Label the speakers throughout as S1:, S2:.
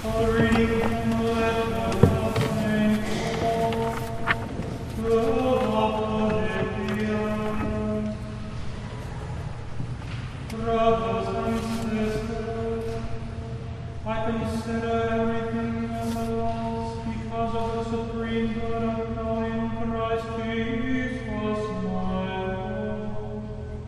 S1: A reading from the letter of St. Paul to the Philippians. Brothers and sisters, I consider everything as a loss because of the supreme good of knowing Christ Jesus my Lord.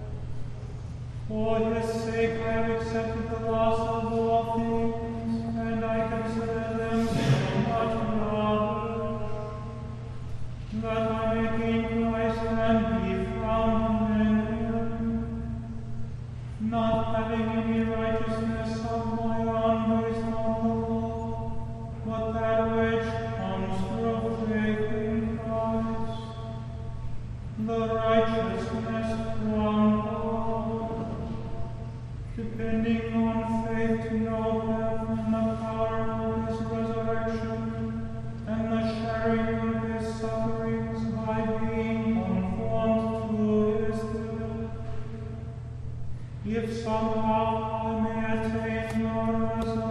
S1: For his sake I have accepted the loss of all things, and I consider them so much rather, that I may gain Christ and be found in him, not having any righteousness of my own based on the law, but that which comes through faith in Christ, the righteousness from God, depending on faith to know him and the power of his resurrection, and the sharing of his sufferings by being conformed to his death, if somehow I may attain the resurrection